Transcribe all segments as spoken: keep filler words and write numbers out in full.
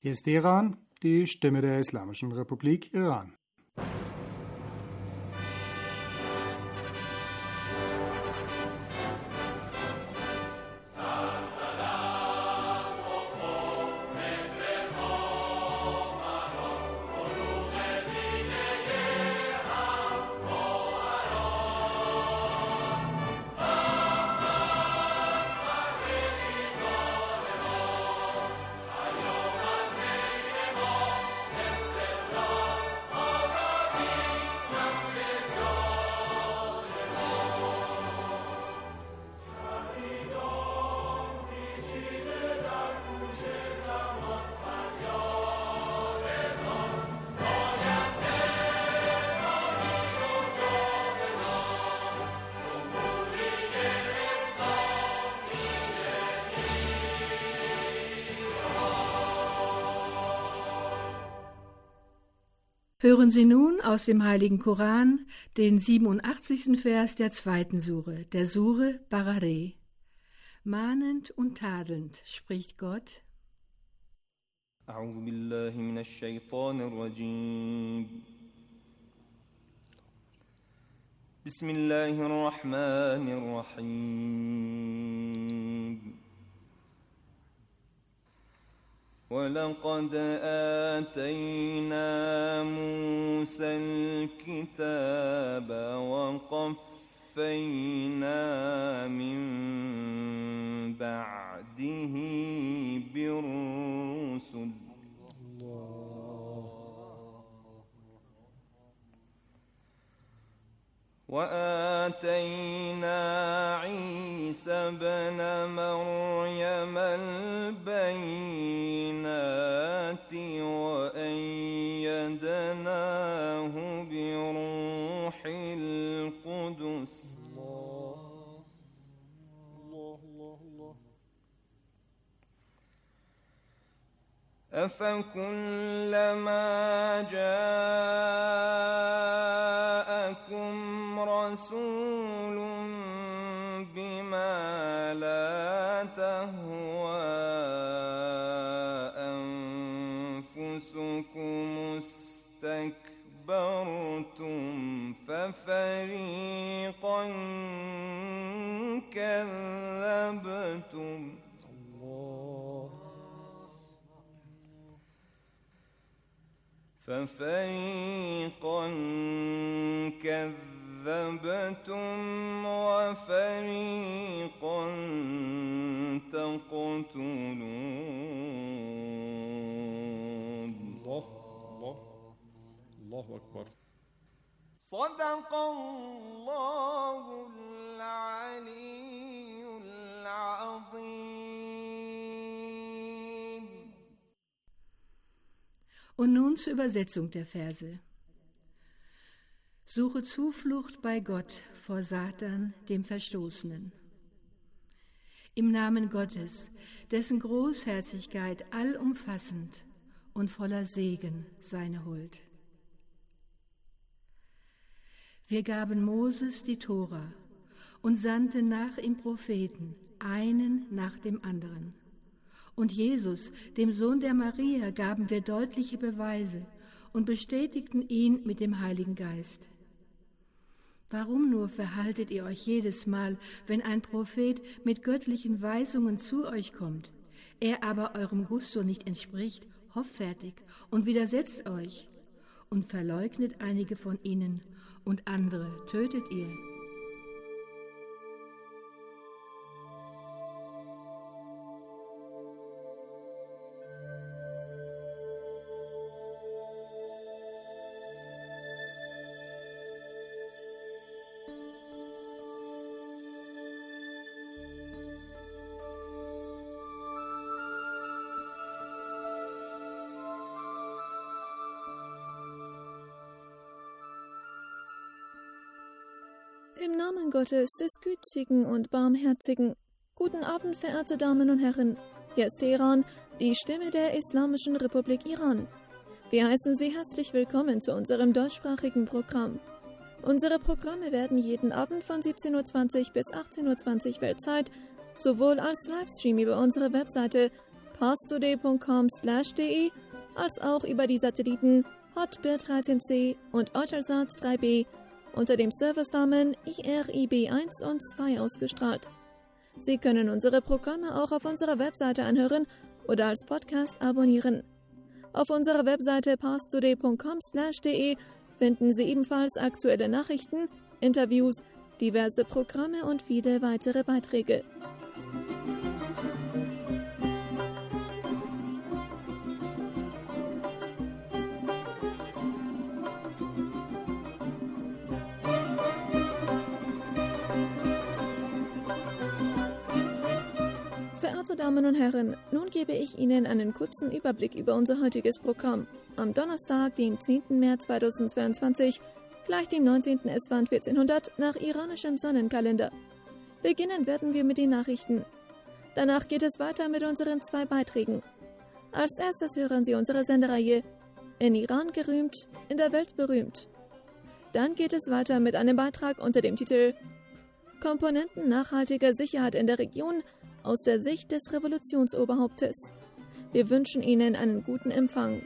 Hier ist Iran, die Stimme der Islamischen Republik Iran. Hören Sie nun aus dem Heiligen Koran den siebenundachtzigsten Vers der zweiten Sure, der Sure Barare. Mahnend und tadelnd spricht Gott: أعوذ بالله من الشيطان الرجيم بسم الله الرحمن الرحيم ولقد آتينا موسى الكتاب وقفينا من بعده بالرسل وآتينا عيسى ابن مريم البينات وأيدناه بروح القدس أفكلما جاءكم رسول بما لا تهوى أنفسكم استكبرتم ففريقا كذبتم ففريقا كذبتم وفريقا تقتلون الله الله الله أكبر. صدق الله العلي العظيم. Und nun zur Übersetzung der Verse. Suche Zuflucht bei Gott vor Satan, dem Verstoßenen. Im Namen Gottes, dessen Großherzigkeit allumfassend und voller Segen seine Huld. Wir gaben Moses die Tora und sandten nach ihm Propheten, einen nach dem anderen. Und Jesus, dem Sohn der Maria, gaben wir deutliche Beweise und bestätigten ihn mit dem Heiligen Geist. Warum nur verhaltet ihr euch jedes Mal, wenn ein Prophet mit göttlichen Weisungen zu euch kommt, er aber eurem Gusto nicht entspricht, hoffärtig und widersetzt euch und verleugnet einige von ihnen und andere tötet ihr? Im Namen Gottes, des Gütigen und Barmherzigen. Guten Abend, verehrte Damen und Herren. Hier ist Teheran, die Stimme der Islamischen Republik Iran. Wir heißen Sie herzlich willkommen zu unserem deutschsprachigen Programm. Unsere Programme werden jeden Abend von siebzehn Uhr zwanzig bis achtzehn Uhr zwanzig Weltzeit sowohl als Livestream über unsere Webseite parstoday punkt com slash de, als auch über die Satelliten Hotbird dreizehn C und Eutelsat drei B unter dem Servicenamen I R I B eins und zwei ausgestrahlt. Sie können unsere Programme auch auf unserer Webseite anhören oder als Podcast abonnieren. Auf unserer Webseite parstoday punkt com slash de finden Sie ebenfalls aktuelle Nachrichten, Interviews, diverse Programme und viele weitere Beiträge. Verehrte Damen und Herren, nun gebe ich Ihnen einen kurzen Überblick über unser heutiges Programm. Am Donnerstag, dem zehnten März zweitausendzweiundzwanzig, gleich dem neunzehnten Esfand vierzehnhundert nach iranischem Sonnenkalender. Beginnen werden wir mit den Nachrichten. Danach geht es weiter mit unseren zwei Beiträgen. Als erstes hören Sie unsere Sendereihe In Iran gerühmt, in der Welt berühmt. Dann geht es weiter mit einem Beitrag unter dem Titel Komponenten nachhaltiger Sicherheit in der Region aus der Sicht des Revolutionsoberhauptes. Wir wünschen Ihnen einen guten Empfang.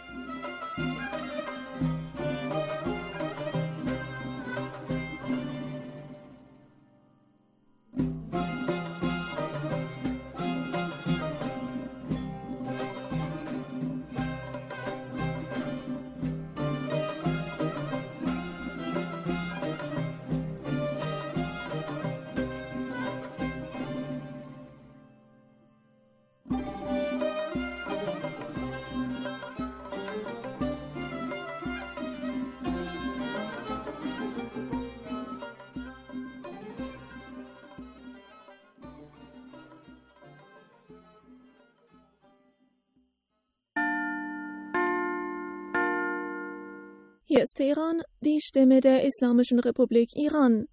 Hier ist Teheran, die Stimme der Islamischen Republik Iran.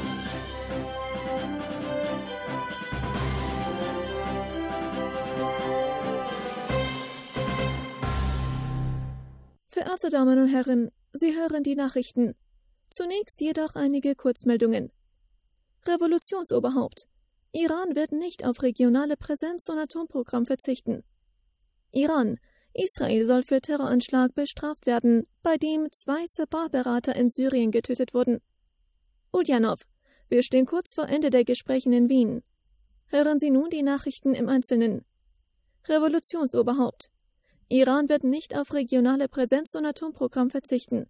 Verehrte Damen und Herren, Sie hören die Nachrichten. Zunächst jedoch einige Kurzmeldungen. Revolutionsoberhaupt. Iran wird nicht auf regionale Präsenz und Atomprogramm verzichten. Iran. Israel soll für Terroranschlag bestraft werden, bei dem zwei Sabah-Berater in Syrien getötet wurden. Ulyanov. Wir stehen kurz vor Ende der Gespräche in Wien. Hören Sie nun die Nachrichten im Einzelnen. Revolutionsoberhaupt. Iran wird nicht auf regionale Präsenz und Atomprogramm verzichten.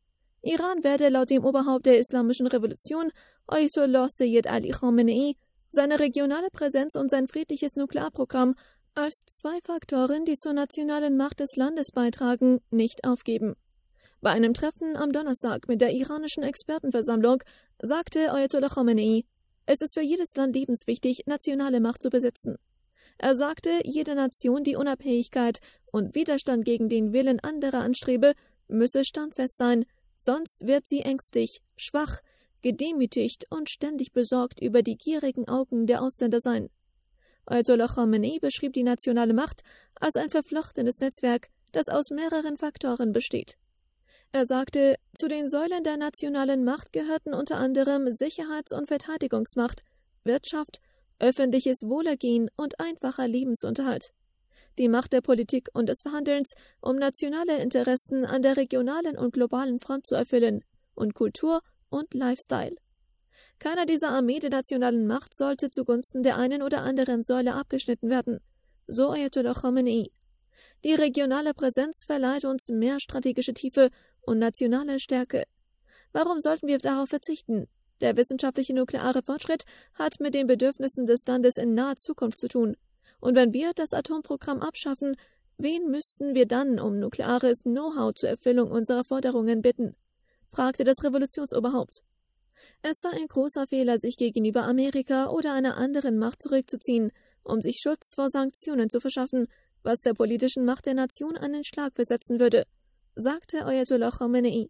Iran werde laut dem Oberhaupt der Islamischen Revolution, Ayatollah Sayyid Ali Khamenei, seine regionale Präsenz und sein friedliches Nuklearprogramm als zwei Faktoren, die zur nationalen Macht des Landes beitragen, nicht aufgeben. Bei einem Treffen am Donnerstag mit der iranischen Expertenversammlung sagte Ayatollah Khamenei, es ist für jedes Land lebenswichtig, nationale Macht zu besitzen. Er sagte, jede Nation, die Unabhängigkeit und Widerstand gegen den Willen anderer anstrebe, müsse standfest sein, sonst wird sie ängstlich, schwach, gedemütigt und ständig besorgt über die gierigen Augen der Ausländer sein. Ayatollah Khamenei beschrieb die nationale Macht als ein verflochtenes Netzwerk, das aus mehreren Faktoren besteht. Er sagte, zu den Säulen der nationalen Macht gehörten unter anderem Sicherheits- und Verteidigungsmacht, Wirtschaft, öffentliches Wohlergehen und einfacher Lebensunterhalt. Die Macht der Politik und des Verhandelns, um nationale Interessen an der regionalen und globalen Front zu erfüllen, und Kultur und Lifestyle. Keiner dieser Armee der nationalen Macht sollte zugunsten der einen oder anderen Säule abgeschnitten werden, so Ayatollah Khamenei. Die regionale Präsenz verleiht uns mehr strategische Tiefe und nationale Stärke. Warum sollten wir darauf verzichten? Der wissenschaftliche nukleare Fortschritt hat mit den Bedürfnissen des Landes in naher Zukunft zu tun. Und wenn wir das Atomprogramm abschaffen, wen müssten wir dann um nukleares Know-how zur Erfüllung unserer Forderungen bitten? Fragte das Revolutionsoberhaupt. Es sei ein großer Fehler, sich gegenüber Amerika oder einer anderen Macht zurückzuziehen, um sich Schutz vor Sanktionen zu verschaffen, was der politischen Macht der Nation einen Schlag versetzen würde, sagte Ayatollah Khamenei.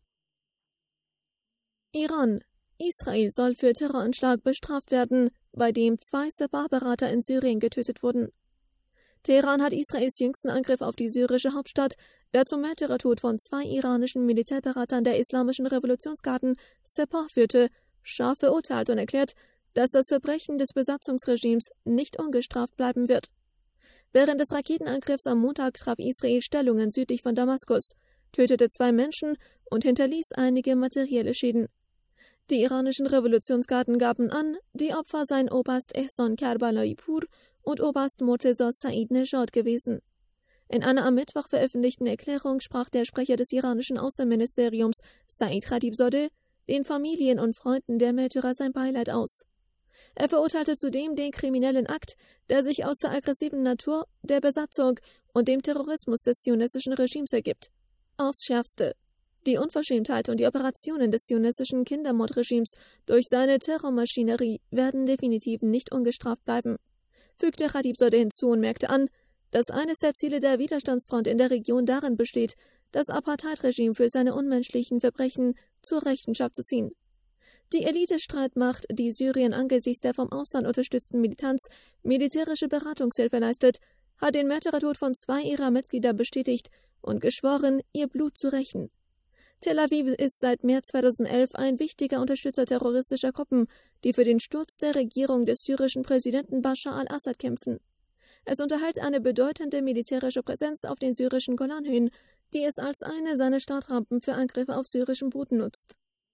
Iran. Israel soll für Terroranschlag bestraft werden, bei dem zwei Sabah-Berater in Syrien getötet wurden. Teheran hat Israels jüngsten Angriff auf die syrische Hauptstadt, der zum Märtyrertod von zwei iranischen Militärberatern der Islamischen Revolutionsgarden Sepah führte, scharf verurteilt und erklärt, dass das Verbrechen des Besatzungsregimes nicht ungestraft bleiben wird. Während des Raketenangriffs am Montag traf Israel Stellungen südlich von Damaskus, tötete zwei Menschen und hinterließ einige materielle Schäden. Die iranischen Revolutionsgarden gaben an, die Opfer seien Oberst Ehsan Karbalaipur und Oberst Morteza Said Nejad gewesen. In einer am Mittwoch veröffentlichten Erklärung sprach der Sprecher des iranischen Außenministeriums Said Khatibzadeh den Familien und Freunden der Märtyrer sein Beileid aus. Er verurteilte zudem den kriminellen Akt, der sich aus der aggressiven Natur, der Besatzung und dem Terrorismus des zionistischen Regimes ergibt, aufs Schärfste. Die Unverschämtheit und die Operationen des zionistischen Kindermordregimes durch seine Terrormaschinerie werden definitiv nicht ungestraft bleiben, fügte Khatibzadeh hinzu und merkte an, dass eines der Ziele der Widerstandsfront in der Region darin besteht, das Apartheid-Regime für seine unmenschlichen Verbrechen zur Rechenschaft zu ziehen. Die Elite-Streitmacht, die Syrien angesichts der vom Ausland unterstützten Militanz militärische Beratungshilfe leistet, hat den Märtyrertod von zwei ihrer Mitglieder bestätigt und geschworen, ihr Blut zu rächen. Tel Aviv ist seit März zweitausendelf ein wichtiger Unterstützer terroristischer Gruppen, die für den Sturz der Regierung des syrischen Präsidenten Bashar al-Assad kämpfen. Es unterhält eine bedeutende militärische Präsenz auf den syrischen Golanhöhen, die es als eine seiner Startrampen für Angriffe auf syrischem Boden nutzt.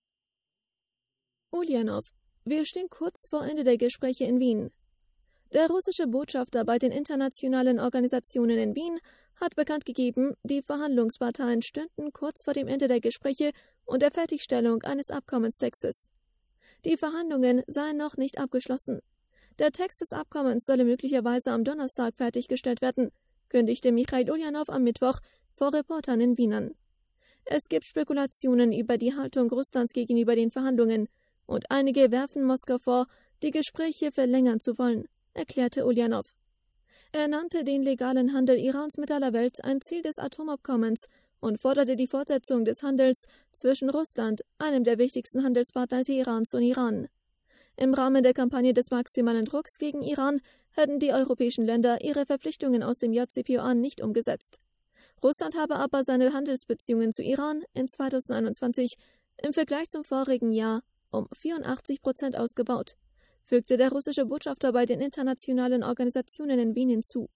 Ulyanov. Wir stehen kurz vor Ende der Gespräche in Wien. Der russische Botschafter bei den internationalen Organisationen in Wien hat bekannt gegeben, die Verhandlungsparteien stünden kurz vor dem Ende der Gespräche und der Fertigstellung eines Abkommenstextes. Die Verhandlungen seien noch nicht abgeschlossen. Der Text des Abkommens solle möglicherweise am Donnerstag fertiggestellt werden, kündigte Michail Ulyanov am Mittwoch vor Reportern in Wien an. Es gibt Spekulationen über die Haltung Russlands gegenüber den Verhandlungen, und einige werfen Moskau vor, die Gespräche verlängern zu wollen, erklärte Ulyanov. Er nannte den legalen Handel Irans mit aller Welt ein Ziel des Atomabkommens und forderte die Fortsetzung des Handels zwischen Russland, einem der wichtigsten Handelspartner Teherans, und Iran. Im Rahmen der Kampagne des maximalen Drucks gegen Iran hätten die europäischen Länder ihre Verpflichtungen aus dem J C P O A nicht umgesetzt. Russland habe aber seine Handelsbeziehungen zu Iran in zweitausendeinundzwanzig im Vergleich zum vorigen Jahr um vierundachtzig Prozent ausgebaut, fügte der russische Botschafter bei den internationalen Organisationen in Wien hinzu.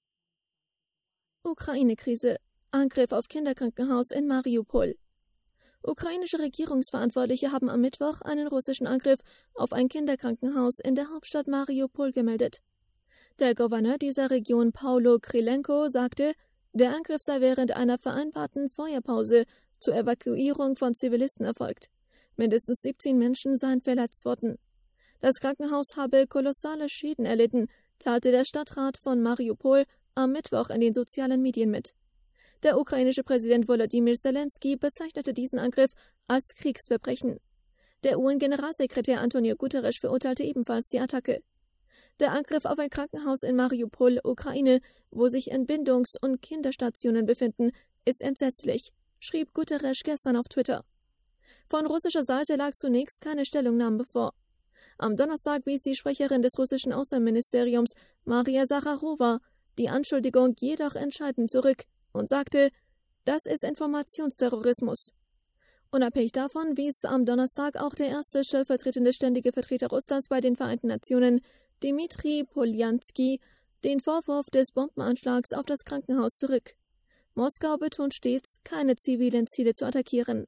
Ukraine-Krise. Angriff auf Kinderkrankenhaus in Mariupol. Ukrainische Regierungsverantwortliche haben am Mittwoch einen russischen Angriff auf ein Kinderkrankenhaus in der Hauptstadt Mariupol gemeldet. Der Gouverneur dieser Region, Paulo Krylenko, sagte, der Angriff sei während einer vereinbarten Feuerpause zur Evakuierung von Zivilisten erfolgt. Mindestens siebzehn Menschen seien verletzt worden. Das Krankenhaus habe kolossale Schäden erlitten, teilte der Stadtrat von Mariupol am Mittwoch in den sozialen Medien mit. Der ukrainische Präsident Volodymyr Zelensky bezeichnete diesen Angriff als Kriegsverbrechen. Der U N-Generalsekretär Antonio Guterres verurteilte ebenfalls die Attacke. Der Angriff auf ein Krankenhaus in Mariupol, Ukraine, wo sich Entbindungs- und Kinderstationen befinden, ist entsetzlich, schrieb Guterres gestern auf Twitter. Von russischer Seite lag zunächst keine Stellungnahme vor. Am Donnerstag wies die Sprecherin des russischen Außenministeriums, Maria Sacharowa, die Anschuldigung jedoch entscheidend zurück und sagte, das ist Informationsterrorismus. Unabhängig davon wies am Donnerstag auch der erste stellvertretende ständige Vertreter Russlands bei den Vereinten Nationen, Dmitri Poljansky, den Vorwurf des Bombenanschlags auf das Krankenhaus zurück. Moskau betont stets, keine zivilen Ziele zu attackieren.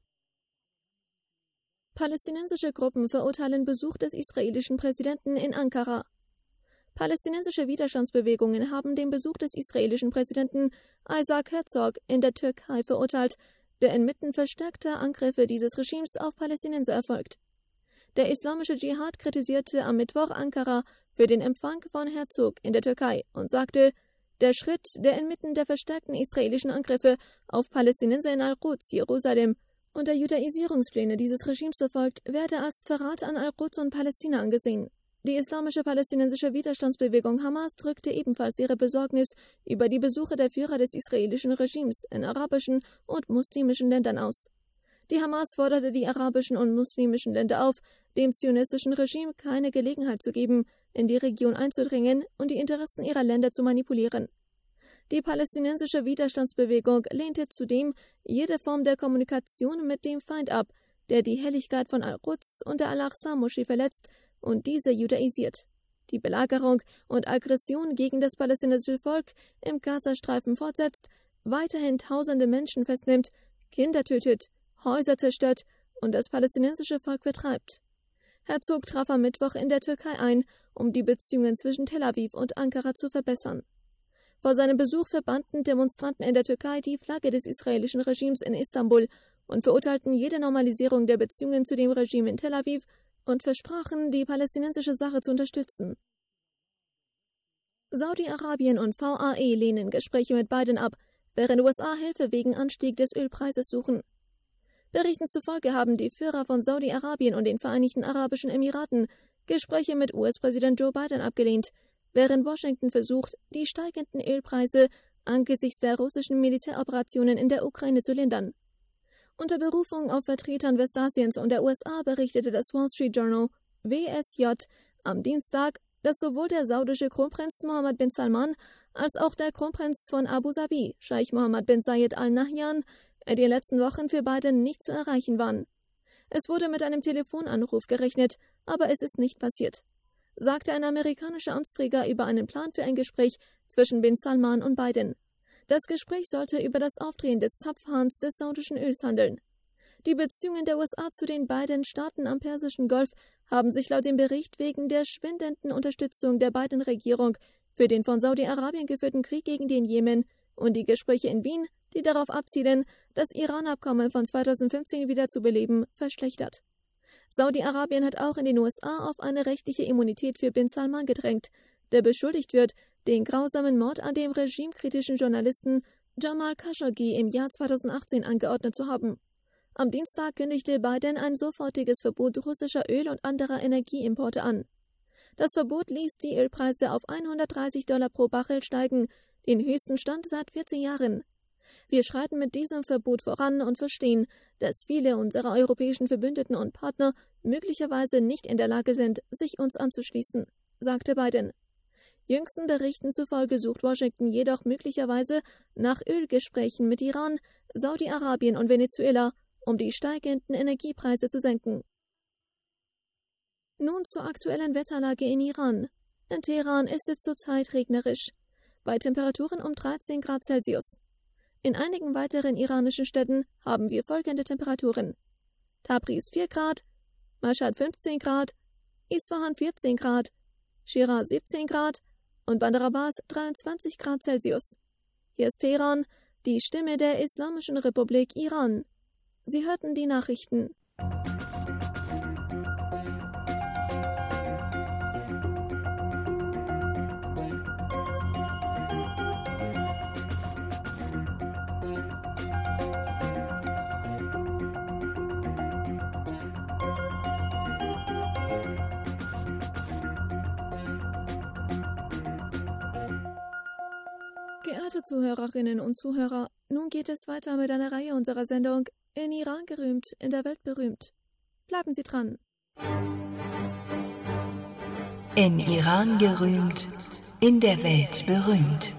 Palästinensische Gruppen verurteilen Besuch des israelischen Präsidenten in Ankara. Palästinensische Widerstandsbewegungen haben den Besuch des israelischen Präsidenten Isaac Herzog in der Türkei verurteilt, der inmitten verstärkter Angriffe dieses Regimes auf Palästinenser erfolgt. Der islamische Dschihad kritisierte am Mittwoch Ankara für den Empfang von Herzog in der Türkei und sagte, der Schritt, der inmitten der verstärkten israelischen Angriffe auf Palästinenser in Al-Quds, Jerusalem und der Judaisierungspläne dieses Regimes erfolgt, werde als Verrat an Al-Quds und Palästina angesehen. Die islamische palästinensische Widerstandsbewegung Hamas drückte ebenfalls ihre Besorgnis über die Besuche der Führer des israelischen Regimes in arabischen und muslimischen Ländern aus. Die Hamas forderte die arabischen und muslimischen Länder auf, dem zionistischen Regime keine Gelegenheit zu geben, in die Region einzudringen und die Interessen ihrer Länder zu manipulieren. Die palästinensische Widerstandsbewegung lehnte zudem jede Form der Kommunikation mit dem Feind ab, der die Helligkeit von Al-Quds und der Al-Aqsa-Moschee verletzt und diese judaisiert. die Belagerung und Aggression gegen das palästinensische Volk im Gazastreifen fortsetzt, weiterhin tausende Menschen festnimmt, Kinder tötet, Häuser zerstört und das palästinensische Volk vertreibt. Herzog traf am Mittwoch in der Türkei ein, um die Beziehungen zwischen Tel Aviv und Ankara zu verbessern. Vor seinem Besuch verbannten Demonstranten in der Türkei die Flagge des israelischen Regimes in Istanbul und verurteilten jede Normalisierung der Beziehungen zu dem Regime in Tel Aviv und versprachen, die palästinensische Sache zu unterstützen. Saudi-Arabien und V A E lehnen Gespräche mit Biden ab, während U S A Hilfe wegen Anstieg des Ölpreises suchen. Berichten zufolge haben die Führer von Saudi-Arabien und den Vereinigten Arabischen Emiraten Gespräche mit U S-Präsident Joe Biden abgelehnt, während Washington versucht, die steigenden Ölpreise angesichts der russischen Militäroperationen in der Ukraine zu lindern. Unter Berufung auf Vertretern Westasiens und der U S A berichtete das Wall Street Journal W S J am Dienstag, dass sowohl der saudische Kronprinz Mohammed bin Salman als auch der Kronprinz von Abu Dhabi, Scheich Mohammed bin Zayed Al Nahyan, in den letzten Wochen für Biden nicht zu erreichen waren. Es wurde mit einem Telefonanruf gerechnet, aber es ist nicht passiert, sagte ein amerikanischer Amtsträger über einen Plan für ein Gespräch zwischen bin Salman und Biden. Das Gespräch sollte über das Aufdrehen des Zapfhahns des saudischen Öls handeln. Die Beziehungen der U S A zu den beiden Staaten am Persischen Golf haben sich laut dem Bericht wegen der schwindenden Unterstützung der Biden-Regierung für den von Saudi-Arabien geführten Krieg gegen den Jemen und die Gespräche in Wien, die darauf abzielen, das Iran-Abkommen von zweitausendfünfzehn wieder zu beleben, verschlechtert. Saudi-Arabien hat auch in den U S A auf eine rechtliche Immunität für bin Salman gedrängt, der beschuldigt wird, den grausamen Mord an dem regimekritischen Journalisten Jamal Khashoggi im Jahr zweitausendachtzehn angeordnet zu haben. Am Dienstag kündigte Biden ein sofortiges Verbot russischer Öl- und anderer Energieimporte an. Das Verbot ließ die Ölpreise auf hundertdreißig Dollar pro Barrel steigen, den höchsten Stand seit vierzehn Jahren. Wir schreiten mit diesem Verbot voran und verstehen, dass viele unserer europäischen Verbündeten und Partner möglicherweise nicht in der Lage sind, sich uns anzuschließen, sagte Biden. Jüngsten Berichten zufolge sucht Washington jedoch möglicherweise nach Ölgesprächen mit Iran, Saudi-Arabien und Venezuela, um die steigenden Energiepreise zu senken. Nun zur aktuellen Wetterlage in Iran. In Teheran ist es zurzeit regnerisch, bei Temperaturen um dreizehn Grad Celsius. In einigen weiteren iranischen Städten haben wir folgende Temperaturen: Tabriz vier Grad, Mashhad fünfzehn Grad, Isfahan vierzehn Grad, Shiraz siebzehn Grad und Bandar Abbas dreiundzwanzig Grad Celsius. Hier ist Teheran, die Stimme der Islamischen Republik Iran. Sie hörten die Nachrichten. Geehrte Zuhörerinnen und Zuhörer, nun geht es weiter mit einer Reihe unserer Sendung In Iran gerühmt, in der Welt berühmt. Bleiben Sie dran. In Iran gerühmt, in der Welt berühmt.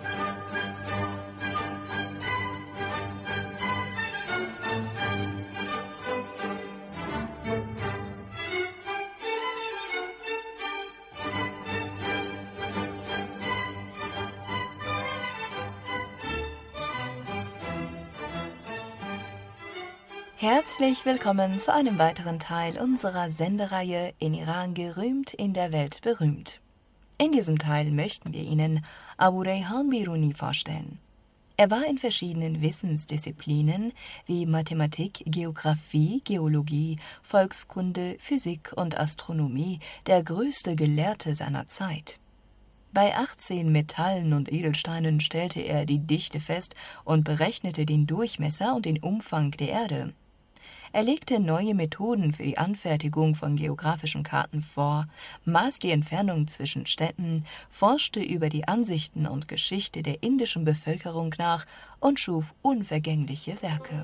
Herzlich willkommen zu einem weiteren Teil unserer Sendereihe In Iran gerühmt, in der Welt berühmt. In diesem Teil möchten wir Ihnen Abu Rayhan Biruni vorstellen. Er war in verschiedenen Wissensdisziplinen wie Mathematik, Geographie, Geologie, Volkskunde, Physik und Astronomie der größte Gelehrte seiner Zeit. Bei achtzehn Metallen und Edelsteinen stellte er die Dichte fest und berechnete den Durchmesser und den Umfang der Erde. Er legte neue Methoden für die Anfertigung von geografischen Karten vor, maß die Entfernung zwischen Städten, forschte über die Ansichten und Geschichte der indischen Bevölkerung nach und schuf unvergängliche Werke.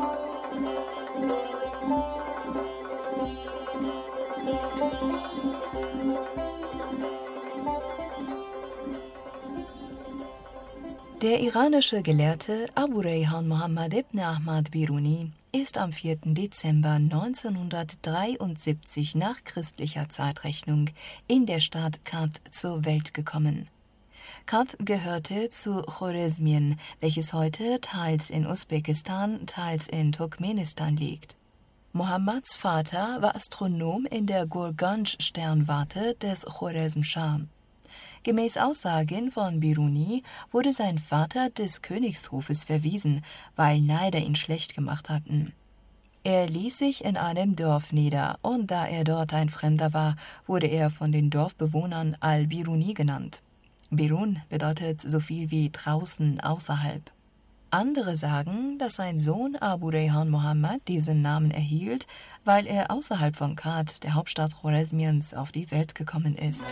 Der iranische Gelehrte Abu Rayhan Muhammad ibn Ahmad Biruni ist am vierten Dezember neunzehnhundertdreiundsiebzig nach christlicher Zeitrechnung in der Stadt Khat zur Welt gekommen. Khat gehörte zu Choresmien, welches heute teils in Usbekistan, teils in Turkmenistan liegt. Mohammads Vater war Astronom in der Gurganj-Sternwarte des Choresm-Schah. Gemäß Aussagen von Biruni wurde sein Vater des Königshofes verwiesen, weil Neider ihn schlecht gemacht hatten. Er ließ sich in einem Dorf nieder, und da er dort ein Fremder war, wurde er von den Dorfbewohnern Al-Biruni genannt. Birun bedeutet so viel wie draußen, außerhalb. Andere sagen, dass sein Sohn Abu Rayhan Muhammad diesen Namen erhielt, weil er außerhalb von Khat, der Hauptstadt Choresmiens, auf die Welt gekommen ist.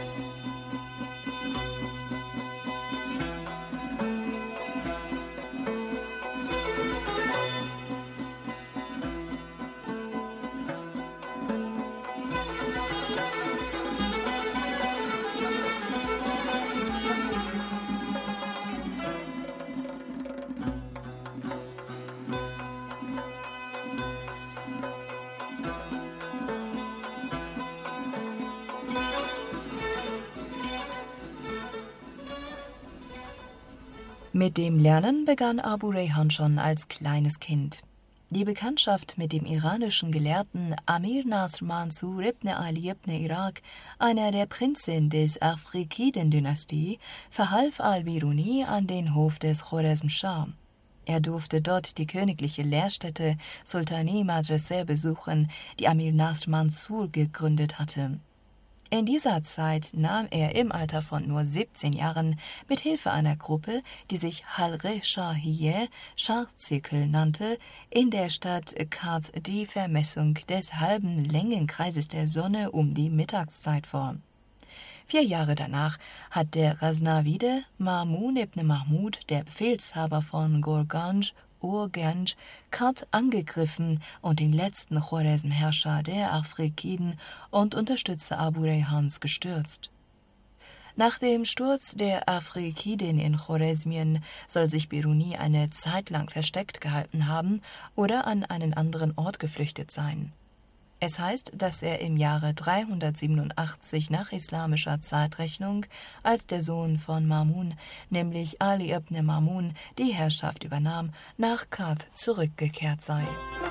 Mit dem Lernen begann Abu Rayhan schon als kleines Kind. Die Bekanntschaft mit dem iranischen Gelehrten Amir Nasr Mansur ibn Ali ibn Iraq, einer der Prinzen des Afrikiden-Dynastie, verhalf Al-Biruni an den Hof des Choresm-Schah. Er durfte dort die königliche Lehrstätte Sultani Madraseh besuchen, die Amir Nasr Mansur gegründet hatte. In dieser Zeit nahm er im Alter von nur siebzehn Jahren mit Hilfe einer Gruppe, die sich Halre-Shahiyeh Schachzirkel nannte, in der Stadt Khat die Vermessung des halben Längenkreises der Sonne um die Mittagszeit vor. Vier Jahre danach hat der Ghaznawide Ma'mun ibn Mahmud, der Befehlshaber von Gurganj, Urganj, Khat angegriffen und den letzten Choresm-Herrscher der Afrikiden und Unterstützer Abu Rayhans gestürzt. Nach dem Sturz der Afrikiden in Choresmien soll sich Biruni eine Zeit lang versteckt gehalten haben oder an einen anderen Ort geflüchtet sein. Es heißt, dass er im Jahre dreihundertsiebenundachtzig nach islamischer Zeitrechnung als der Sohn von Ma'mun, nämlich Ali ibn Ma'mun, die Herrschaft übernahm, nach Khat zurückgekehrt sei.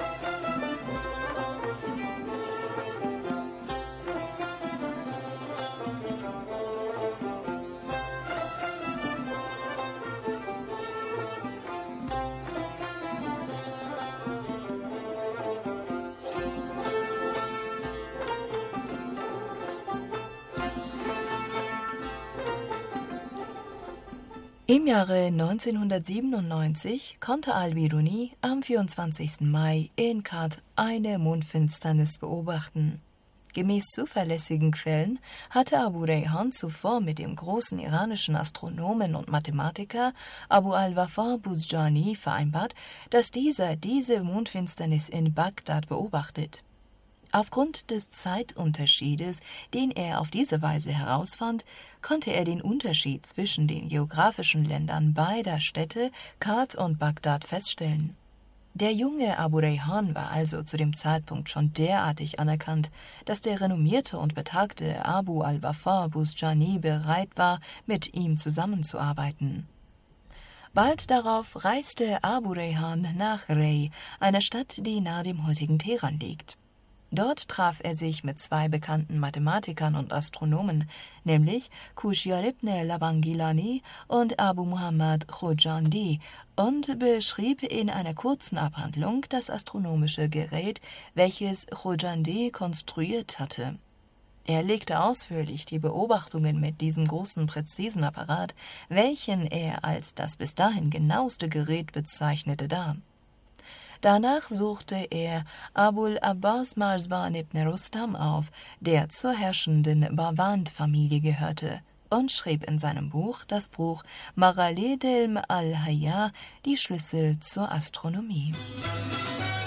Im Jahre neunzehnhundertsiebenundneunzig konnte Al-Biruni am vierundzwanzigsten Mai in Khat eine Mondfinsternis beobachten. Gemäß zuverlässigen Quellen hatte Abu Rayhan zuvor mit dem großen iranischen Astronomen und Mathematiker Abu al-Wafa Buzjani vereinbart, dass dieser diese Mondfinsternis in Bagdad beobachtet. Aufgrund des Zeitunterschiedes, den er auf diese Weise herausfand, konnte er den Unterschied zwischen den geografischen Ländern beider Städte, Khat und Bagdad, feststellen. Der junge Abu Rayhan war also zu dem Zeitpunkt schon derartig anerkannt, dass der renommierte und betagte Abu al-Wafa Buzjani bereit war, mit ihm zusammenzuarbeiten. Bald darauf reiste Abu Rayhan nach Rey, einer Stadt, die nahe dem heutigen Teheran liegt. Dort traf er sich mit zwei bekannten Mathematikern und Astronomen, nämlich Kushyar ibn Labangilani und Abu Muhammad Khojandi, und beschrieb in einer kurzen Abhandlung das astronomische Gerät, welches Khojandi konstruiert hatte. Er legte ausführlich die Beobachtungen mit diesem großen, präzisen Apparat, welchen er als das bis dahin genaueste Gerät bezeichnete, dar. Danach suchte er Abul Abbas Marzban ibn Rustam auf, der zur herrschenden Bavand-Familie gehörte, und schrieb in seinem Buch das Buch Maraled el al-Hayya, die Schlüssel zur Astronomie.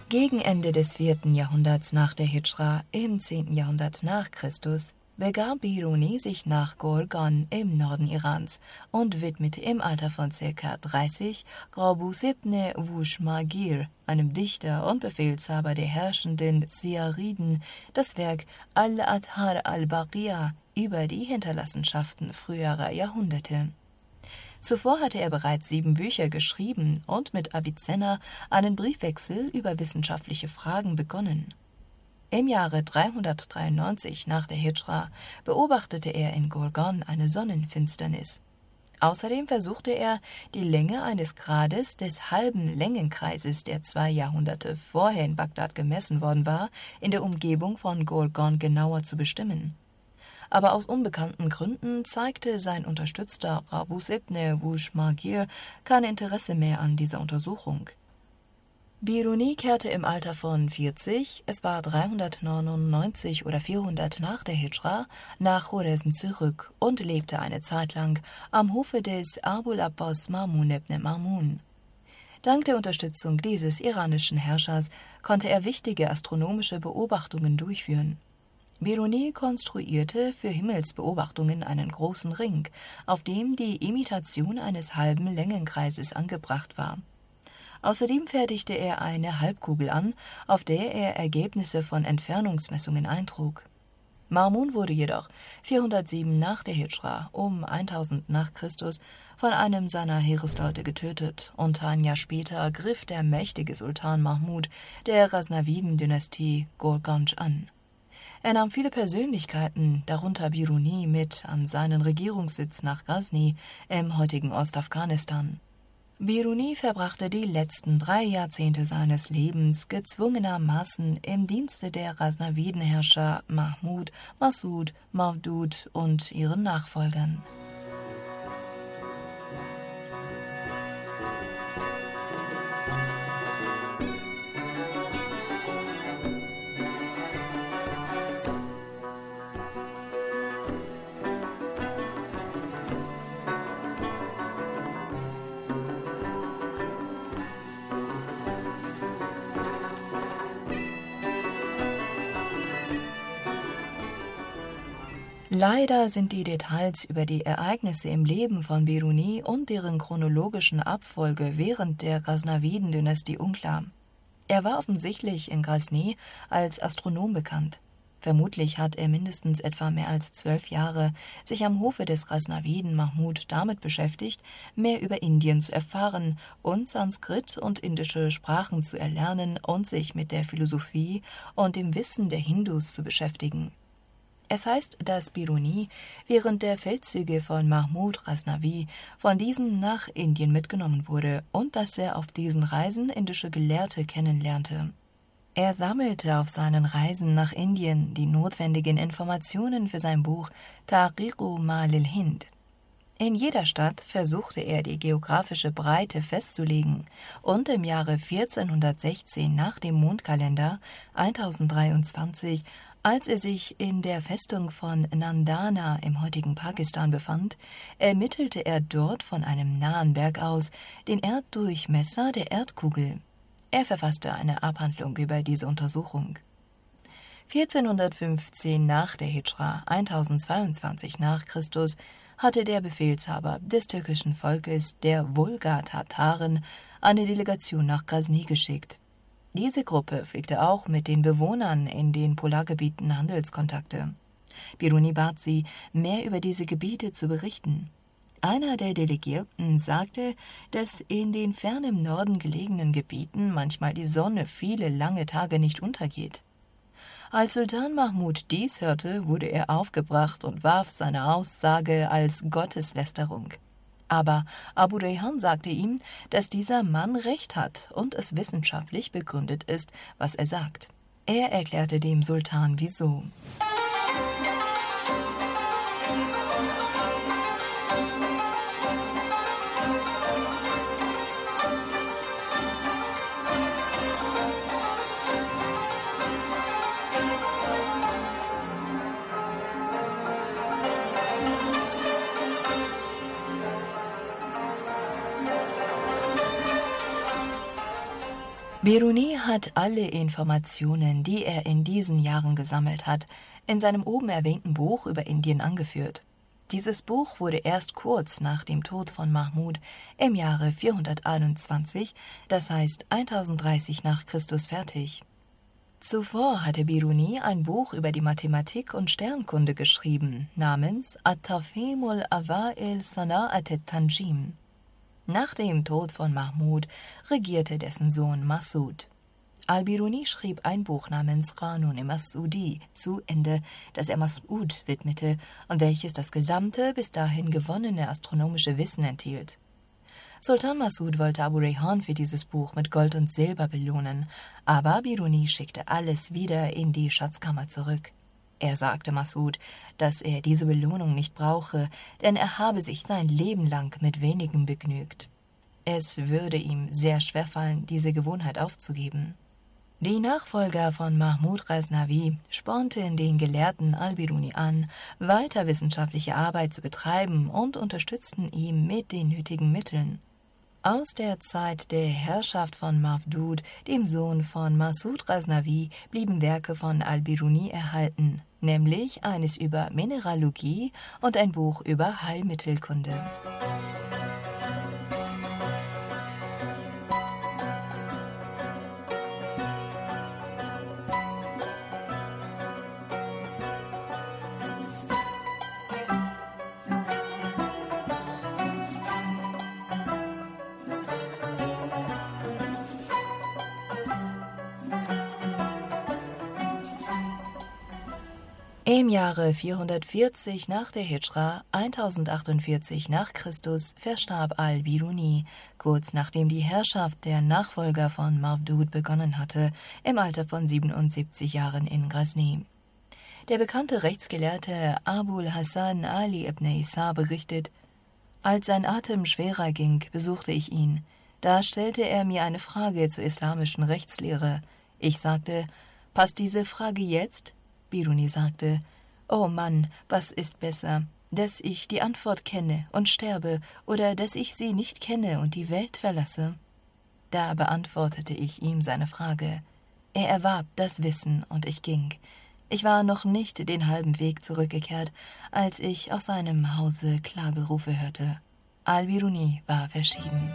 Gegen Ende des vierten Jahrhunderts nach der Hijra, im zehnten Jahrhundert nach Christus, begab Biruni sich nach Gorgan im Norden Irans und widmete im Alter von ca. dreißig Qaboos ibn Wushmagir, einem Dichter und Befehlshaber der herrschenden Ziariden, das Werk Al-Adhar al-Baqiyah über die Hinterlassenschaften früherer Jahrhunderte. Zuvor hatte er bereits sieben Bücher geschrieben und mit Avicenna einen Briefwechsel über wissenschaftliche Fragen begonnen. Im Jahre dreihundertdreiundneunzig nach der Hijra beobachtete er in Gorgan eine Sonnenfinsternis. Außerdem versuchte er, die Länge eines Grades des halben Längenkreises, der zwei Jahrhunderte vorher in Bagdad gemessen worden war, in der Umgebung von Gorgan genauer zu bestimmen. Aber aus unbekannten Gründen zeigte sein Unterstützer Qaboos ibn Wushmagir kein Interesse mehr an dieser Untersuchung. Biruni kehrte im Alter von vierzig, es war dreihundertneunundneunzig oder vierhundert nach der Hijra, nach Choresm zurück und lebte eine Zeit lang am Hofe des Abul Abbas Mamun ibn Mamun. Dank der Unterstützung dieses iranischen Herrschers konnte er wichtige astronomische Beobachtungen durchführen. Biruni konstruierte für Himmelsbeobachtungen einen großen Ring, auf dem die Imitation eines halben Längenkreises angebracht war. Außerdem fertigte er eine Halbkugel an, auf der er Ergebnisse von Entfernungsmessungen eintrug. Mamun wurde jedoch vierhundertsieben nach der Hijra, um tausend nach Christus, von einem seiner Heeresleute getötet, und ein Jahr später griff der mächtige Sultan Mahmud der Ghaznawiden-Dynastie Gorganj an. Er nahm viele Persönlichkeiten, darunter Biruni, mit an seinen Regierungssitz nach Ghazni im heutigen Ostafghanistan. Biruni verbrachte die letzten drei Jahrzehnte seines Lebens gezwungenermaßen im Dienste der Ghaznawidenherrscher Mahmud, Masud, Mawdud und ihren Nachfolgern. Leider sind die Details über die Ereignisse im Leben von Biruni und deren chronologischen Abfolge während der Ghaznawiden-Dynastie unklar. Er war offensichtlich in Ghazni als Astronom bekannt. Vermutlich hat er mindestens etwa mehr als zwölf Jahre sich am Hofe des Ghaznawiden Mahmud damit beschäftigt, mehr über Indien zu erfahren und Sanskrit und indische Sprachen zu erlernen und sich mit der Philosophie und dem Wissen der Hindus zu beschäftigen. Es heißt, dass Biruni während der Feldzüge von Mahmud Ghaznavi von diesem nach Indien mitgenommen wurde und dass er auf diesen Reisen indische Gelehrte kennenlernte. Er sammelte auf seinen Reisen nach Indien die notwendigen Informationen für sein Buch Tariqu Malil Hind. In jeder Stadt versuchte er, die geografische Breite festzulegen, und im Jahre vierzehnhundertsechzehn nach dem Mondkalender tausenddreiundzwanzig, als er sich in der Festung von Nandana im heutigen Pakistan befand, ermittelte er dort von einem nahen Berg aus den Erddurchmesser der Erdkugel. Er verfasste eine Abhandlung über diese Untersuchung. vierzehnhundertfünfzehn nach der Hijra, tausendzweiundzwanzig nach Christus, hatte der Befehlshaber des türkischen Volkes, der Wolga-Tataren, eine Delegation nach Ghazni geschickt. Diese Gruppe pflegte auch mit den Bewohnern in den Polargebieten Handelskontakte. Biruni bat sie, mehr über diese Gebiete zu berichten. Einer der Delegierten sagte, dass in den fern im Norden gelegenen Gebieten manchmal die Sonne viele lange Tage nicht untergeht. Als Sultan Mahmud dies hörte, wurde er aufgebracht und warf seine Aussage als Gotteslästerung. Aber Abu Rayhan sagte ihm, dass dieser Mann recht hat und es wissenschaftlich begründet ist, was er sagt. Er erklärte dem Sultan wieso. Biruni hat alle Informationen, die er in diesen Jahren gesammelt hat, in seinem oben erwähnten Buch über Indien angeführt. Dieses Buch wurde erst kurz nach dem Tod von Mahmud im Jahre vierhunderteinundzwanzig, das heißt tausenddreißig nach Christus fertig. Zuvor hatte Biruni ein Buch über die Mathematik und Sternkunde geschrieben, namens At-Tafhimul Awa'il Sana'at at-Tanjim. Nach dem Tod von Mahmud regierte dessen Sohn Masud. Al-Biruni schrieb ein Buch namens Qanun-i-Mas'udi zu Ende, das er Mas'ud widmete und welches das gesamte bis dahin gewonnene astronomische Wissen enthielt. Sultan Masud wollte Abu Rayhan für dieses Buch mit Gold und Silber belohnen, aber Biruni schickte alles wieder in die Schatzkammer zurück. Er sagte Masud, dass er diese Belohnung nicht brauche, denn er habe sich sein Leben lang mit wenigem begnügt. Es würde ihm sehr schwerfallen, diese Gewohnheit aufzugeben. Die Nachfolger von Mahmud Ghaznavi spornten den Gelehrten Al-Biruni an, weiter wissenschaftliche Arbeit zu betreiben und unterstützten ihn mit den nötigen Mitteln. Aus der Zeit der Herrschaft von Mawdud, dem Sohn von Masud Ghaznavi, blieben Werke von Al-Biruni erhalten, nämlich eines über Mineralogie und ein Buch über Heilmittelkunde. Im Jahre vierhundertvierzig nach der Hijra, tausendachtundvierzig nach Christus, verstarb Al-Biruni, kurz nachdem die Herrschaft der Nachfolger von Mawdud begonnen hatte, im Alter von siebenundsiebzig Jahren in Ghazni. Der bekannte Rechtsgelehrte Abul Hasan Ali ibn Isa berichtet: Als sein Atem schwerer ging, besuchte ich ihn. Da stellte er mir eine Frage zur islamischen Rechtslehre. Ich sagte: Passt diese Frage jetzt? Biruni sagte: »O Mann, was ist besser, dass ich die Antwort kenne und sterbe, oder dass ich sie nicht kenne und die Welt verlasse?« Da beantwortete ich ihm seine Frage. Er erwarb das Wissen und ich ging. Ich war noch nicht den halben Weg zurückgekehrt, als ich aus seinem Hause Klagerufe hörte. Al-Biruni war verschieden.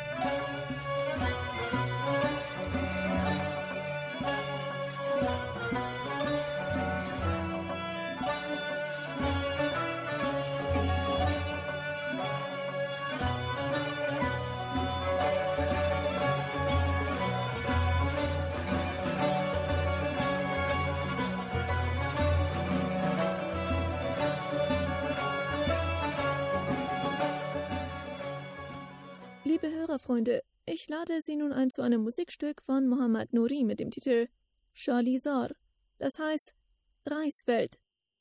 Liebe Hörerfreunde, ich lade Sie nun ein zu einem Musikstück von Mohammad Nouri mit dem Titel Shalizar, das heißt Reisfeld.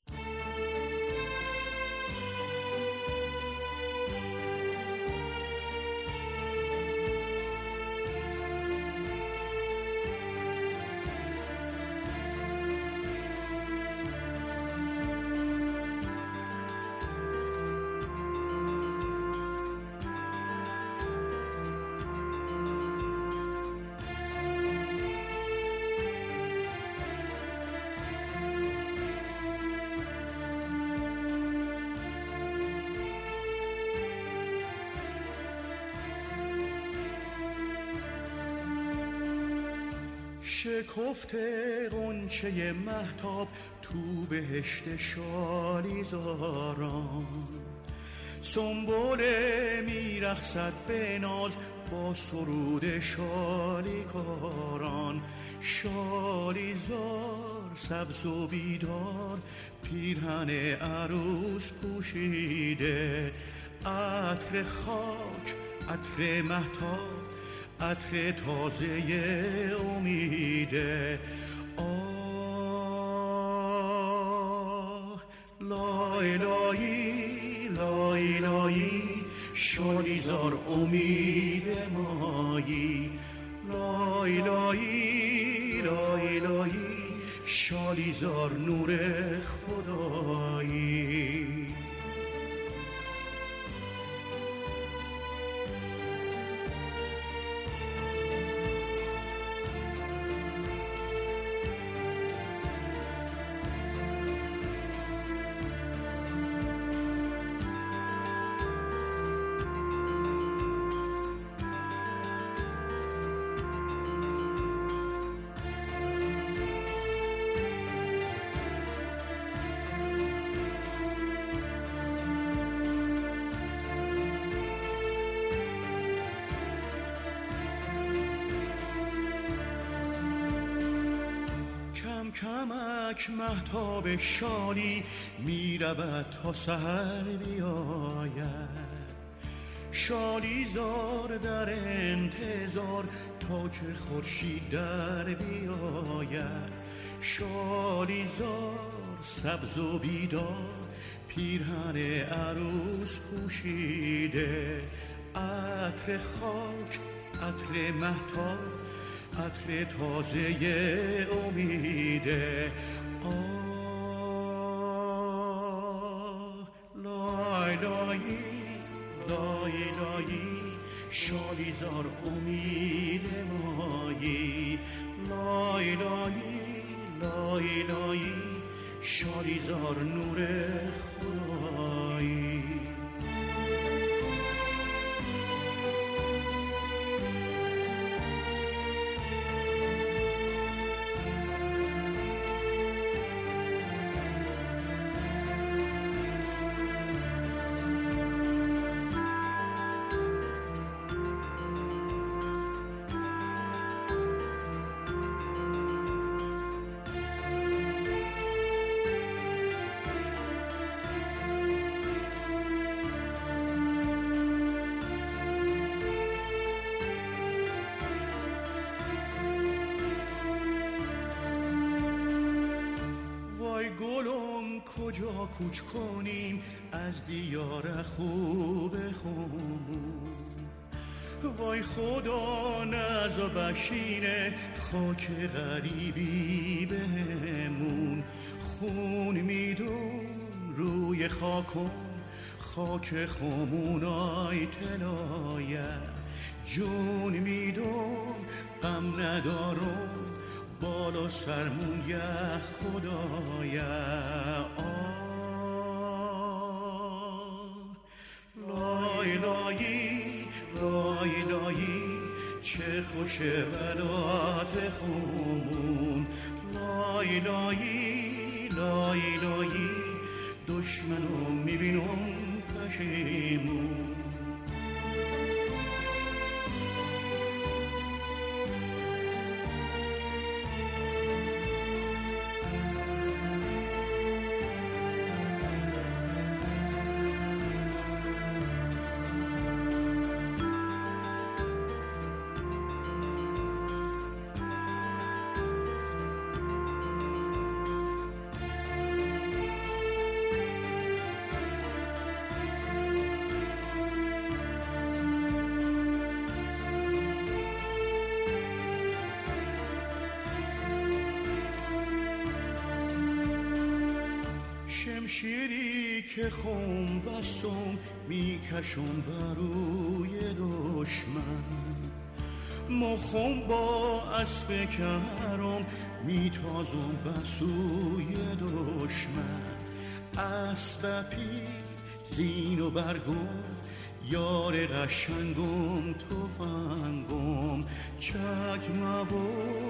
شکفته غنچه مهتاب تو بهشت شالیزاران سنبل میرقصد به ناز با سرود شالیکاران شالیزار سبز و بیدار پیرهن عروس پوشیده عطر خاک عطر مهتاب عطر تازه امیده آه لای لایی لای لایی شالیزار امید مایی لای لایی لای لایی شالیزار نور خدایی چشم مهتاب شادی می رود تا سحر بیاید. شادی زار در انتظار تا که خورشید در بیاید. شادی زار سبز و بیدار پیرهن عروس پوشیده. عطر خاک، عطر مهتاب، عطر تازه امیده. آه لای لایی لای لایی شادی زار امید مایی. لای لایی لای لایی شادی زار نور خدایی. کجا کوچ کنیم از دیار خوب خون؟ وای خدا نزا بشینه خاک غریبی بهمون. خون میدون روی خاکم خاک خمونای تلایه. جون میدون غم ندارم بالا سرمون یه خدایه. آه لای لایی لای لایی چه خوشه ولات خمون. لای لایی لای لایی دشمنو میبینم پشیمون. شمشیری که خون بستم میکشم بروی دشمن. مخم با اسب کرم میتازم بسوی دشمن. اسب پیر زین و برگم یار قشنگم تفنگم. چکمه و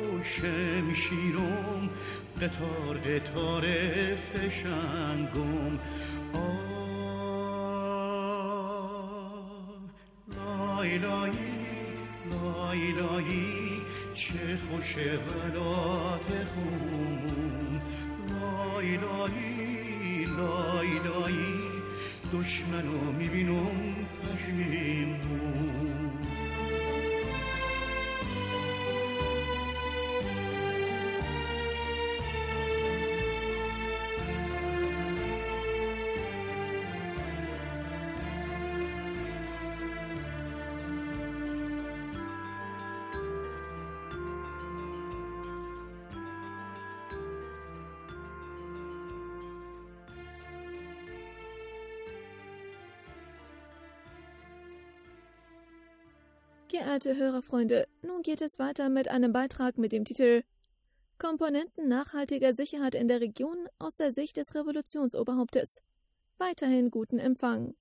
شمشیرم قطار قطار فشنگم. آه لای لایی لای لایی چه خوشه ولات خمون. لای لایی لای لایی دشمنو میبینم پشیمون. Geehrte Hörerfreunde, nun geht es weiter mit einem Beitrag mit dem Titel Komponenten nachhaltiger Sicherheit in der Region aus der Sicht des Revolutionsoberhauptes. Weiterhin guten Empfang.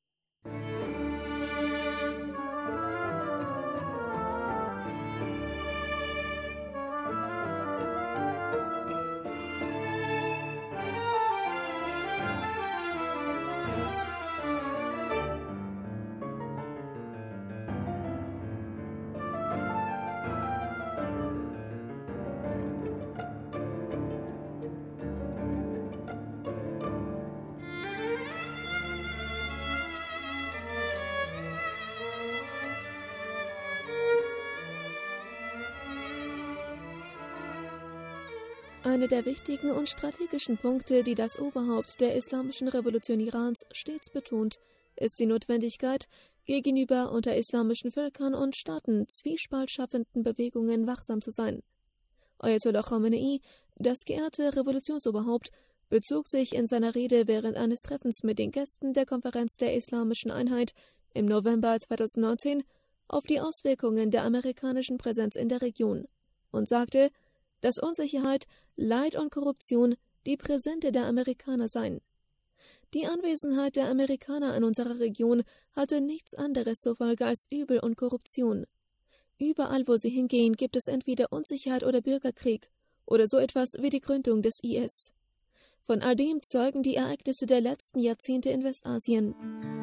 Einer der wichtigen und strategischen Punkte, die das Oberhaupt der Islamischen Revolution Irans stets betont, ist die Notwendigkeit, gegenüber unter islamischen Völkern und Staaten Zwiespalt schaffenden Bewegungen wachsam zu sein. Ayatollah Khamenei, das geehrte Revolutionsoberhaupt, bezog sich in seiner Rede während eines Treffens mit den Gästen der Konferenz der Islamischen Einheit im November zweitausendneunzehn auf die Auswirkungen der amerikanischen Präsenz in der Region und sagte, dass Unsicherheit, Leid und Korruption die Präsente der Amerikaner seien. Die Anwesenheit der Amerikaner in unserer Region hatte nichts anderes zur Folge als Übel und Korruption. Überall, wo sie hingehen, gibt es entweder Unsicherheit oder Bürgerkrieg oder so etwas wie die Gründung des I S. Von all dem zeugen die Ereignisse der letzten Jahrzehnte in Westasien.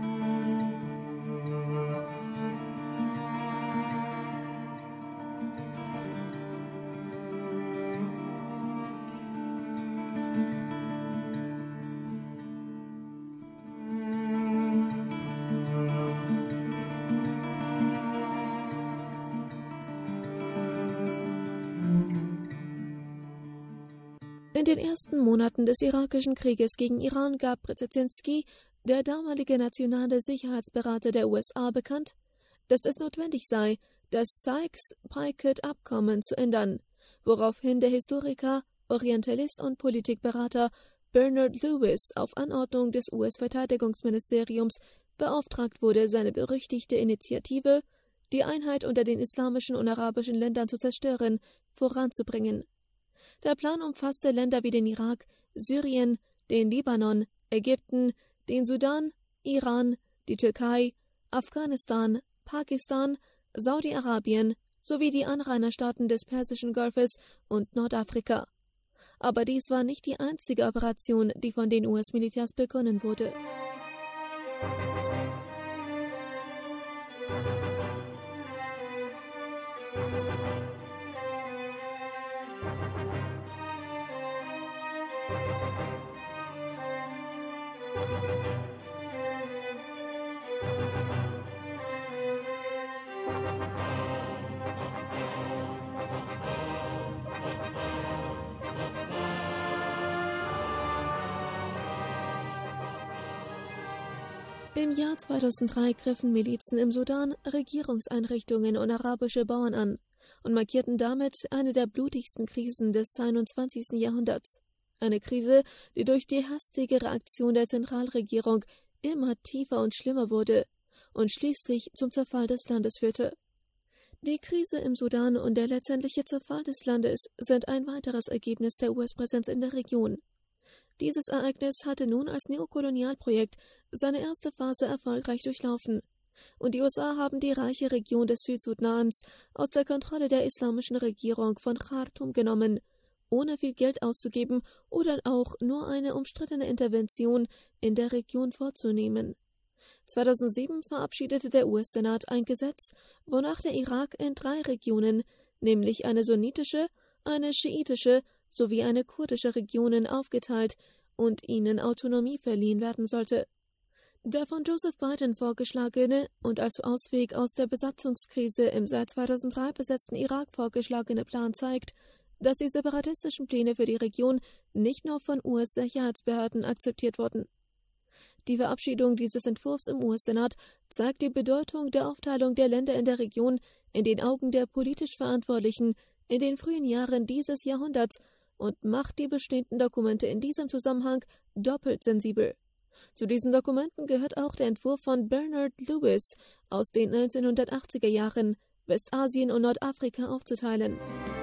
In den ersten Monaten des irakischen Krieges gegen Iran gab Brzezinski, der damalige nationale Sicherheitsberater der U S A, bekannt, dass es notwendig sei, das Sykes-Picot-Abkommen zu ändern, woraufhin der Historiker, Orientalist und Politikberater Bernard Lewis auf Anordnung des U S-Verteidigungsministeriums beauftragt wurde, seine berüchtigte Initiative, die Einheit unter den islamischen und arabischen Ländern zu zerstören, voranzubringen. Der Plan umfasste Länder wie den Irak, Syrien, den Libanon, Ägypten, den Sudan, Iran, die Türkei, Afghanistan, Pakistan, Saudi-Arabien sowie die Anrainerstaaten des Persischen Golfes und Nordafrika. Aber dies war nicht die einzige Operation, die von den U S-Militärs begonnen wurde. Im Jahr zweitausenddrei griffen Milizen im Sudan Regierungseinrichtungen und arabische Bauern an und markierten damit eine der blutigsten Krisen des einundzwanzigsten Jahrhunderts. Eine Krise, die durch die hastige Reaktion der Zentralregierung immer tiefer und schlimmer wurde und schließlich zum Zerfall des Landes führte. Die Krise im Sudan und der letztendliche Zerfall des Landes sind ein weiteres Ergebnis der U S-Präsenz in der Region. Dieses Ereignis hatte nun als Neokolonialprojekt seine erste Phase erfolgreich durchlaufen, und die U S A haben die reiche Region des Südsudans aus der Kontrolle der islamischen Regierung von Khartoum genommen, ohne viel Geld auszugeben oder auch nur eine umstrittene Intervention in der Region vorzunehmen. zweitausendsieben verabschiedete der U S-Senat ein Gesetz, wonach der Irak in drei Regionen, nämlich eine sunnitische, eine schiitische sowie eine kurdische Regionen aufgeteilt und ihnen Autonomie verliehen werden sollte. Der von Joseph Biden vorgeschlagene und als Ausweg aus der Besatzungskrise im seit zweitausenddrei besetzten Irak vorgeschlagene Plan zeigt, dass die separatistischen Pläne für die Region nicht nur von U S-Sicherheitsbehörden akzeptiert wurden. Die Verabschiedung dieses Entwurfs im U S-Senat zeigt die Bedeutung der Aufteilung der Länder in der Region in den Augen der politisch Verantwortlichen in den frühen Jahren dieses Jahrhunderts und macht die bestehenden Dokumente in diesem Zusammenhang doppelt sensibel. Zu diesen Dokumenten gehört auch der Entwurf von Bernard Lewis aus den neunzehnhundertachtziger Jahren, Westasien und Nordafrika aufzuteilen.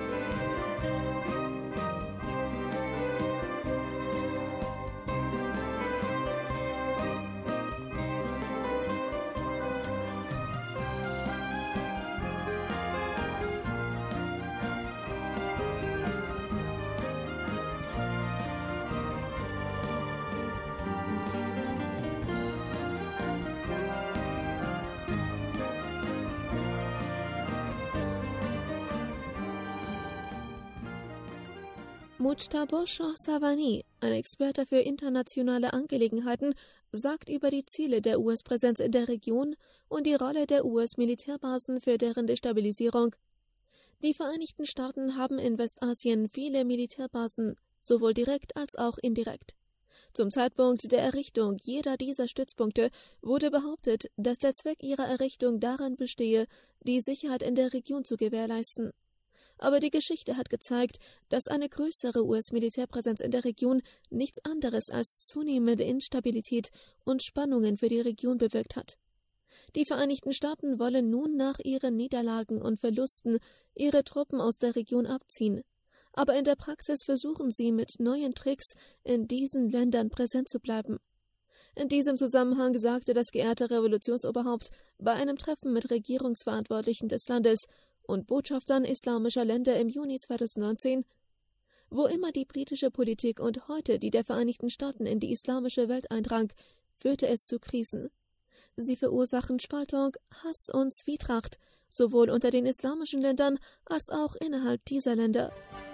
Mujtaba Shah Savani, ein Experte für internationale Angelegenheiten, sagt über die Ziele der U S-Präsenz in der Region und die Rolle der U S-Militärbasen für deren Destabilisierung: Die Vereinigten Staaten haben in Westasien viele Militärbasen, sowohl direkt als auch indirekt. Zum Zeitpunkt der Errichtung jeder dieser Stützpunkte wurde behauptet, dass der Zweck ihrer Errichtung darin bestehe, die Sicherheit in der Region zu gewährleisten. Aber die Geschichte hat gezeigt, dass eine größere U S-Militärpräsenz in der Region nichts anderes als zunehmende Instabilität und Spannungen für die Region bewirkt hat. Die Vereinigten Staaten wollen nun nach ihren Niederlagen und Verlusten ihre Truppen aus der Region abziehen. Aber in der Praxis versuchen sie mit neuen Tricks in diesen Ländern präsent zu bleiben. In diesem Zusammenhang sagte das geehrte Revolutionsoberhaupt bei einem Treffen mit Regierungsverantwortlichen des Landes und Botschaftern islamischer Länder im Juni zweitausendneunzehn: Wo immer die britische Politik und heute die der Vereinigten Staaten in die islamische Welt eindrang, führte es zu Krisen. Sie verursachen Spaltung, Hass und Zwietracht, sowohl unter den islamischen Ländern als auch innerhalb dieser Länder.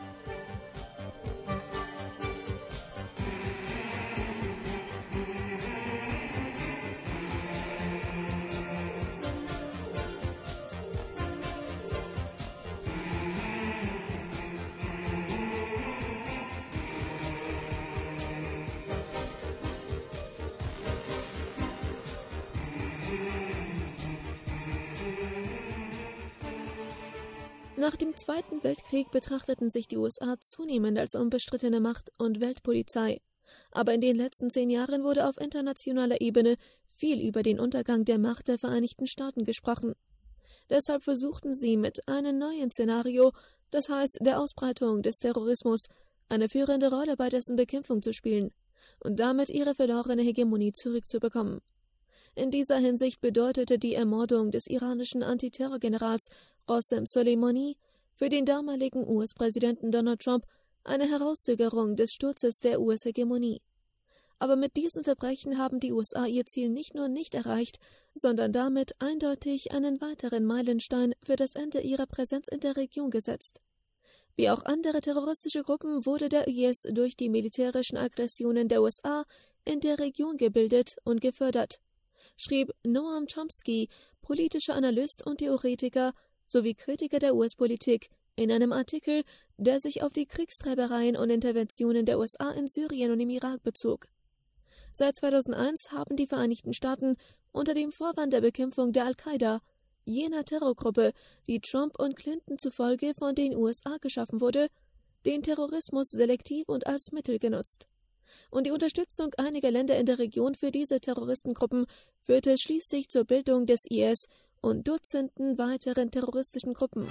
Nach dem Zweiten Weltkrieg betrachteten sich die U S A zunehmend als unbestrittene Macht und Weltpolizei. Aber in den letzten zehn Jahren wurde auf internationaler Ebene viel über den Untergang der Macht der Vereinigten Staaten gesprochen. Deshalb versuchten sie mit einem neuen Szenario, das heißt der Ausbreitung des Terrorismus, eine führende Rolle bei dessen Bekämpfung zu spielen und damit ihre verlorene Hegemonie zurückzubekommen. In dieser Hinsicht bedeutete die Ermordung des iranischen Antiterrorgenerals Qasem Soleimani für den damaligen U S-Präsidenten Donald Trump eine Herauszögerung des Sturzes der U S-Hegemonie. Aber mit diesen Verbrechen haben die U S A ihr Ziel nicht nur nicht erreicht, sondern damit eindeutig einen weiteren Meilenstein für das Ende ihrer Präsenz in der Region gesetzt. Wie auch andere terroristische Gruppen wurde der I S durch die militärischen Aggressionen der U S A in der Region gebildet und gefördert, schrieb Noam Chomsky, politischer Analyst und Theoretiker sowie Kritiker der U S-Politik, in einem Artikel, der sich auf die Kriegstreibereien und Interventionen der U S A in Syrien und im Irak bezog. Seit zweitausendeins haben die Vereinigten Staaten unter dem Vorwand der Bekämpfung der Al-Qaida, jener Terrorgruppe, die Trump und Clinton zufolge von den U S A geschaffen wurde, den Terrorismus selektiv und als Mittel genutzt. Und die Unterstützung einiger Länder in der Region für diese Terroristengruppen führte schließlich zur Bildung des I S und Dutzenden weiteren terroristischen Gruppen.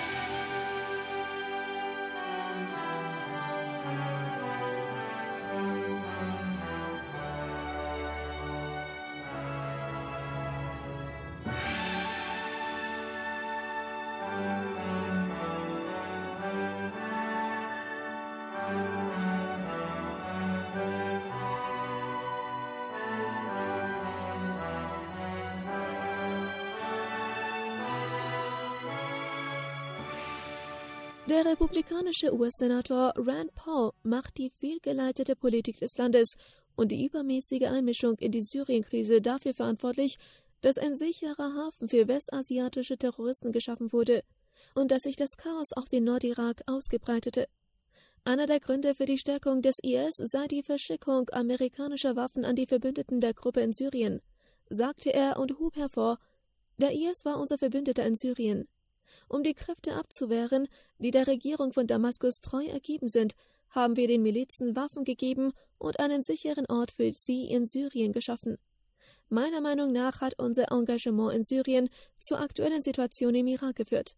Der republikanische U S-Senator Rand Paul macht die fehlgeleitete Politik des Landes und die übermäßige Einmischung in die Syrien-Krise dafür verantwortlich, dass ein sicherer Hafen für westasiatische Terroristen geschaffen wurde und dass sich das Chaos auf den Nordirak ausgebreitete. Einer der Gründe für die Stärkung des I S sei die Verschickung amerikanischer Waffen an die Verbündeten der Gruppe in Syrien, sagte er und hob hervor: Der I S war unser Verbündeter in Syrien. Um die Kräfte abzuwehren, die der Regierung von Damaskus treu ergeben sind, haben wir den Milizen Waffen gegeben und einen sicheren Ort für sie in Syrien geschaffen. Meiner Meinung nach hat unser Engagement in Syrien zur aktuellen Situation im Irak geführt.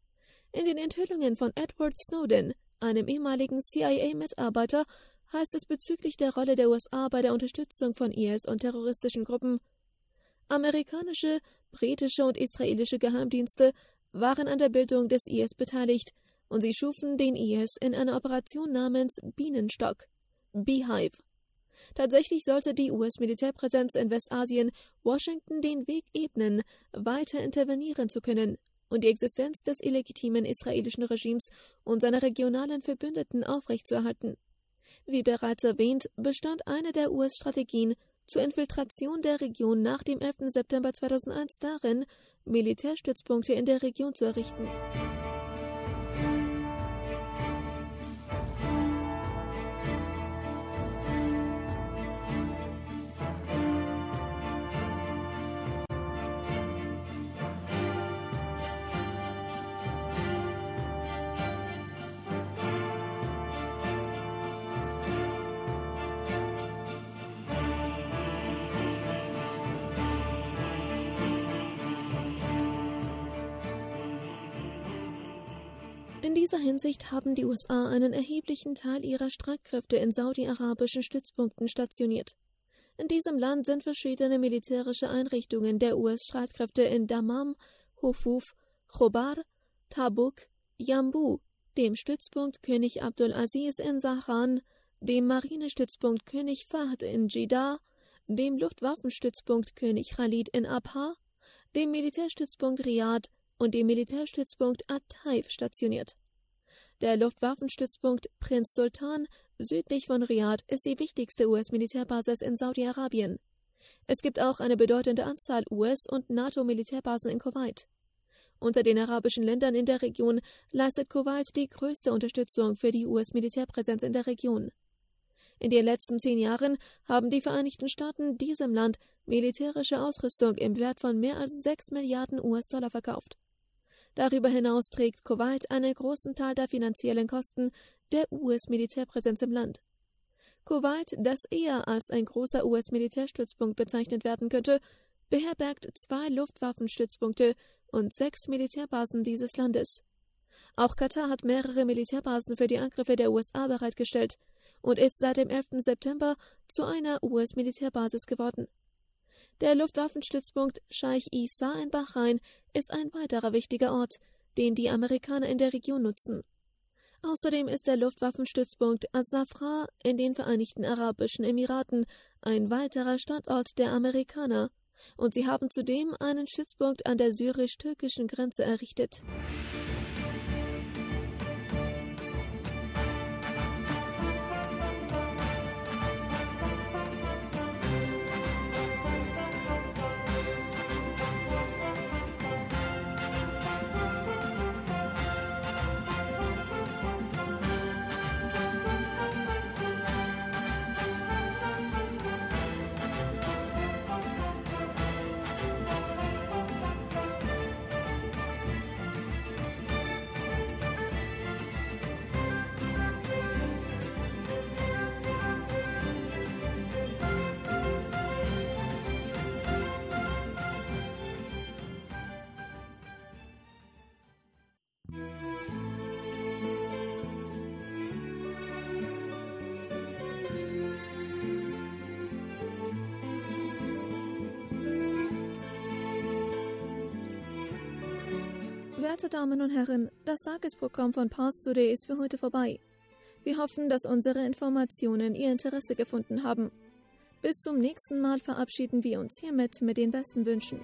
In den Enthüllungen von Edward Snowden, einem ehemaligen C I A-Mitarbeiter, heißt es bezüglich der Rolle der U S A bei der Unterstützung von I S und terroristischen Gruppen: Amerikanische, britische und israelische Geheimdienste waren an der Bildung des I S beteiligt und sie schufen den I S in einer Operation namens Bienenstock, Beehive. Tatsächlich sollte die U S-Militärpräsenz in Westasien Washington den Weg ebnen, weiter intervenieren zu können und die Existenz des illegitimen israelischen Regimes und seiner regionalen Verbündeten aufrechtzuerhalten. Wie bereits erwähnt, bestand eine der U S-Strategien zur Infiltration der Region nach dem elften September zweitausendeins darin, Militärstützpunkte in der Region zu errichten. In dieser Hinsicht haben die U S A einen erheblichen Teil ihrer Streitkräfte in saudi-arabischen Stützpunkten stationiert. In diesem Land sind verschiedene militärische Einrichtungen der U S-Streitkräfte in Dammam, Hufuf, Khobar, Tabuk, Jambu, dem Stützpunkt König Abdul Aziz in Sahran, dem Marinestützpunkt König Fahd in Jeddah, dem Luftwaffenstützpunkt König Khalid in Abha, dem Militärstützpunkt Riyadh und dem Militärstützpunkt At-Taif stationiert. Der Luftwaffenstützpunkt Prinz Sultan südlich von Riyadh ist die wichtigste U S-Militärbasis in Saudi-Arabien. Es gibt auch eine bedeutende Anzahl U S- und NATO-Militärbasen in Kuwait. Unter den arabischen Ländern in der Region leistet Kuwait die größte Unterstützung für die U S-Militärpräsenz in der Region. In den letzten zehn Jahren haben die Vereinigten Staaten diesem Land militärische Ausrüstung im Wert von mehr als sechs Milliarden U S-Dollar verkauft. Darüber hinaus trägt Kuwait einen großen Teil der finanziellen Kosten der U S-Militärpräsenz im Land. Kuwait, das eher als ein großer U S-Militärstützpunkt bezeichnet werden könnte, beherbergt zwei Luftwaffenstützpunkte und sechs Militärbasen dieses Landes. Auch Katar hat mehrere Militärbasen für die Angriffe der U S A bereitgestellt und ist seit dem elften September zu einer U S-Militärbasis geworden. Der Luftwaffenstützpunkt Scheich Isa in Bahrain ist ein weiterer wichtiger Ort, den die Amerikaner in der Region nutzen. Außerdem ist der Luftwaffenstützpunkt As-Safra in den Vereinigten Arabischen Emiraten ein weiterer Standort der Amerikaner, und sie haben zudem einen Stützpunkt an der syrisch-türkischen Grenze errichtet. Werte Damen und Herren, das Tagesprogramm von Pars Today ist für heute vorbei. Wir hoffen, dass unsere Informationen Ihr Interesse gefunden haben. Bis zum nächsten Mal verabschieden wir uns hiermit mit den besten Wünschen.